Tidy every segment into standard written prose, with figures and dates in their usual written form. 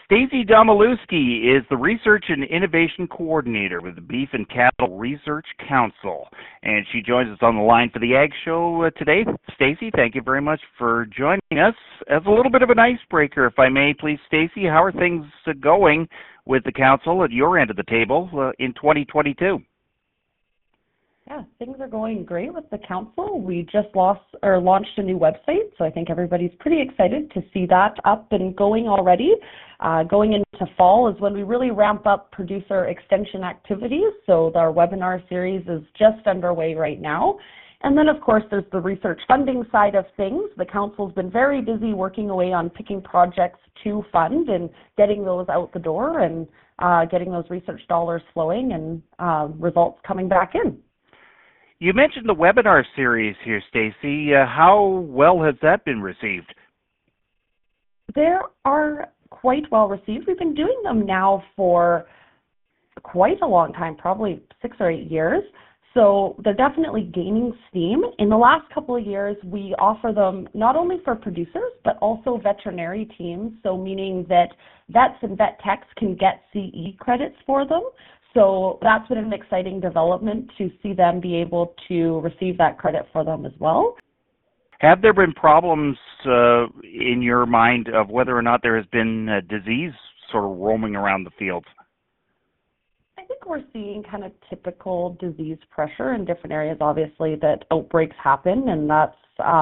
Stacy Domalewski is the Research and Innovation Coordinator with the Beef and Cattle Research Council, and she joins us on the line for the Ag Show today. Stacy, thank you very much for joining us. As a little bit of an icebreaker, if I may, please, Stacy, how are things going with the council at your end of the table in 2022? Yeah, things are going great with the council. We just launched a new website, so I think everybody's pretty excited to see that up and going already. Going into fall is when we really ramp up producer extension activities, so our webinar series is just underway right now. And then, of course, there's the research funding side of things. The council's been very busy working away on picking projects to fund and getting those out the door and getting those research dollars flowing and results coming back in. You mentioned the webinar series here, Stacy. How well has that been received? They are quite well received. We've been doing them now for quite a long time, probably 6 or 8 years. So they're definitely gaining steam. In the last couple of years, we offer them not only for producers, but also veterinary teams. So meaning that vets and vet techs can get CE credits for them. So that's been an exciting development to see them be able to receive that credit for them as well. Have there been problems in your mind of whether or not there has been disease sort of roaming around the fields? I think we're seeing kind of typical disease pressure in different areas, obviously, that outbreaks happen, and that's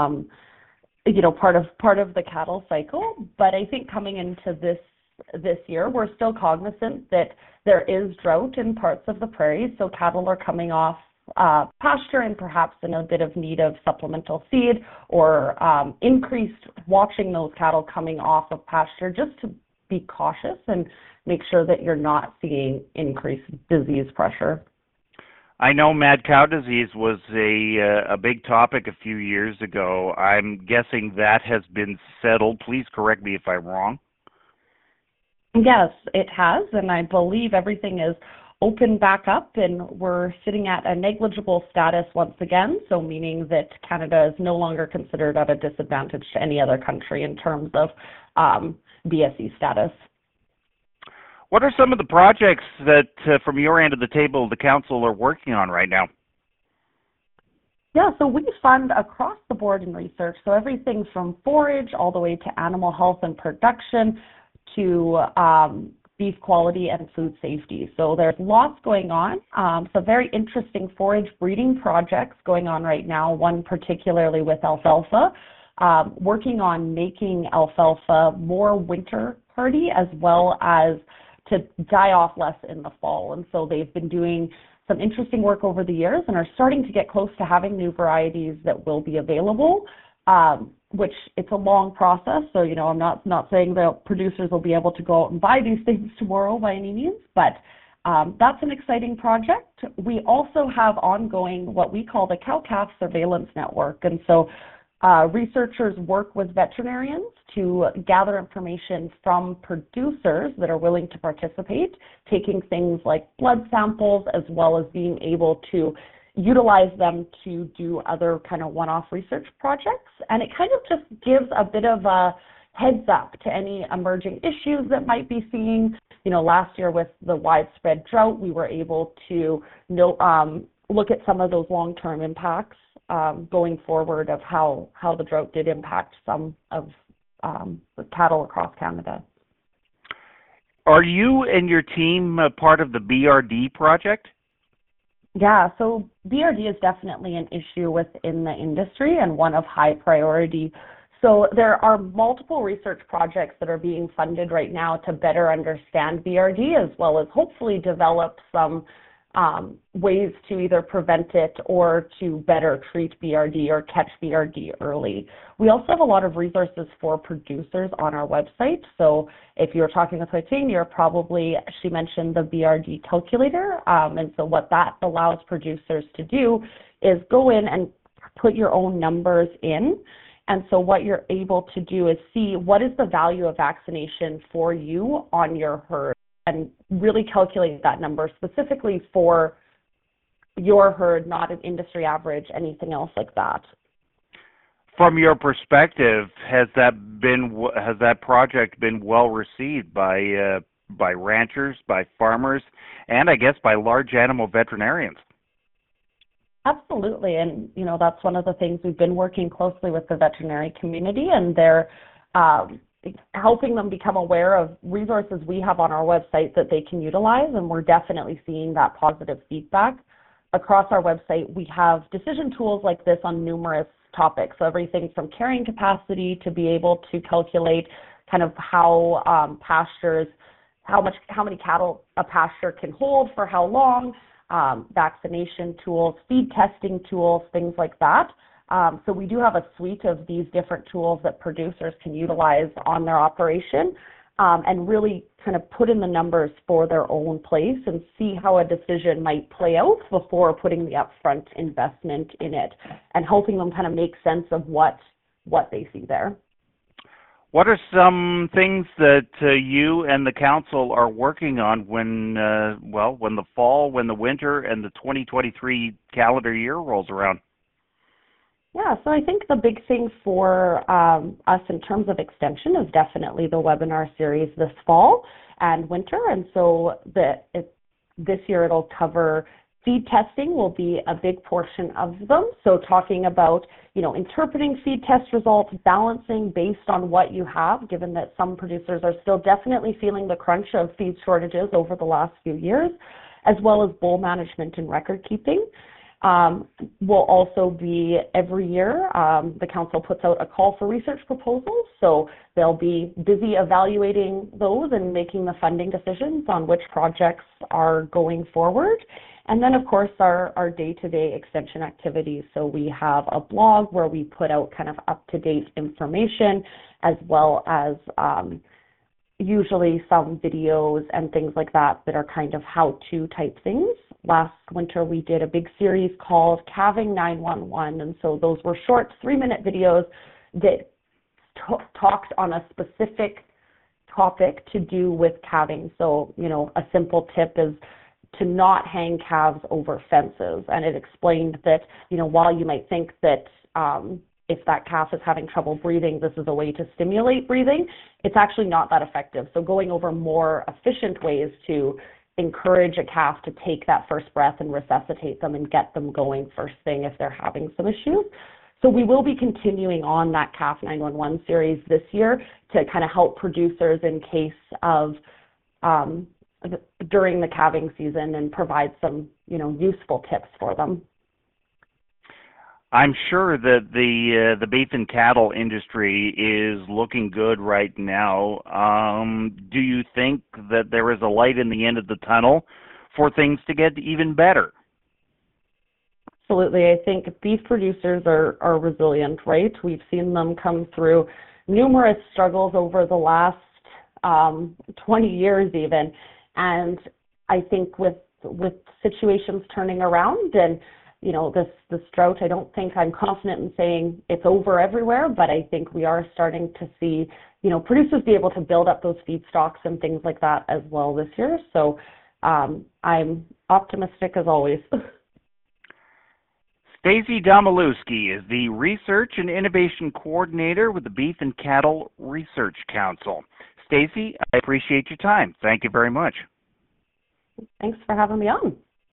part of the cattle cycle. But I think coming into this year, we're still cognizant that there is drought in parts of the prairies, so cattle are coming off pasture and perhaps in a bit of need of supplemental feed or increased watching those cattle coming off of pasture just to be cautious and make sure that you're not seeing increased disease pressure. I know mad cow disease was a big topic a few years ago. I'm guessing that has been settled. Please correct me if I'm wrong. Yes, it has, and I believe everything is open back up, and we're sitting at a negligible status once again, so meaning that Canada is no longer considered at a disadvantage to any other country in terms of BSE status. What are some of the projects that, from your end of the table, the council are working on right now? Yeah, so we fund across the board in research, so everything from forage all the way to animal health and production, to beef quality and food safety. So there's lots going on. Some very interesting forage breeding projects going on right now, one particularly with alfalfa, working on making alfalfa more winter hardy as well as to die off less in the fall. And so they've been doing some interesting work over the years and are starting to get close to having new varieties that will be available. Which it's a long process, so I'm not saying that producers will be able to go out and buy these things tomorrow by any means, but that's an exciting project. We also have ongoing what we call the cow-calf surveillance network, and so researchers work with veterinarians to gather information from producers that are willing to participate, taking things like blood samples as well as being able to utilize them to do other kind of one-off research projects. And it kind of just gives a bit of a heads up to any emerging issues that might be seeing. Last year with the widespread drought, we were able to look at some of those long-term impacts going forward of how the drought did impact some of the cattle across Canada. Are you and your team part of the BRD project? Yeah, so BRD is definitely an issue within the industry and one of high priority. So there are multiple research projects that are being funded right now to better understand BRD as well as hopefully develop some ways to either prevent it or to better treat BRD or catch BRD early. We also have a lot of resources for producers on our website. So if you're talking with Titania, she mentioned the BRD calculator. And so what that allows producers to do is go in and put your own numbers in. And so what you're able to do is see what is the value of vaccination for you on your herd, and really calculate that number specifically for your herd, not an industry average, anything else like that. From your perspective, has that project been well received by ranchers, by farmers, and I guess by large animal veterinarians? Absolutely. And, that's one of the things we've been working closely with the veterinary community, and they're um, helping them become aware of resources we have on our website that they can utilize. And we're definitely seeing that positive feedback. Across our website, we have decision tools like this on numerous topics. So everything from carrying capacity to be able to calculate kind of how pastures, how many cattle a pasture can hold for how long, vaccination tools, feed testing tools, things like that. So we do have a suite of these different tools that producers can utilize on their operation, and really kind of put in the numbers for their own place and see how a decision might play out before putting the upfront investment in it, and helping them kind of make sense of what they see there. What are some things that you and the council are working on when the fall, when the winter, and the 2023 calendar year rolls around? Yeah, so I think the big thing for us in terms of extension is definitely the webinar series this fall and winter. And so this year it'll cover feed testing will be a big portion of them. So talking about, interpreting feed test results, balancing based on what you have, given that some producers are still definitely feeling the crunch of feed shortages over the last few years, as well as bull management and record keeping. Will also be every year, the council puts out a call for research proposals, so they'll be busy evaluating those and making the funding decisions on which projects are going forward. And then, of course, our day-to-day extension activities. So we have a blog where we put out kind of up-to-date information, as well as usually some videos and things like that are kind of how-to type things. Last winter, we did a big series called Calving 911, and so those were short 3-minute videos that talked on a specific topic to do with calving. So, a simple tip is to not hang calves over fences, and it explained that, while you might think that if that calf is having trouble breathing, this is a way to stimulate breathing, it's actually not that effective. So going over more efficient ways to encourage a calf to take that first breath and resuscitate them and get them going first thing if they're having some issues. So we will be continuing on that Calf 911 series this year to kind of help producers in case of during the calving season and provide some, useful tips for them. I'm sure that the beef and cattle industry is looking good right now. Do you think that there is a light in the end of the tunnel for things to get even better? Absolutely. I think beef producers are resilient, right? We've seen them come through numerous struggles over the last 20 years even. And I think with situations turning around and this drought, I don't think I'm confident in saying it's over everywhere, but I think we are starting to see, producers be able to build up those feed stocks and things like that as well this year. So I'm optimistic as always. Stacey Domalewski is the Research and Innovation Coordinator with the Beef and Cattle Research Council. Stacey, I appreciate your time. Thank you very much. Thanks for having me on.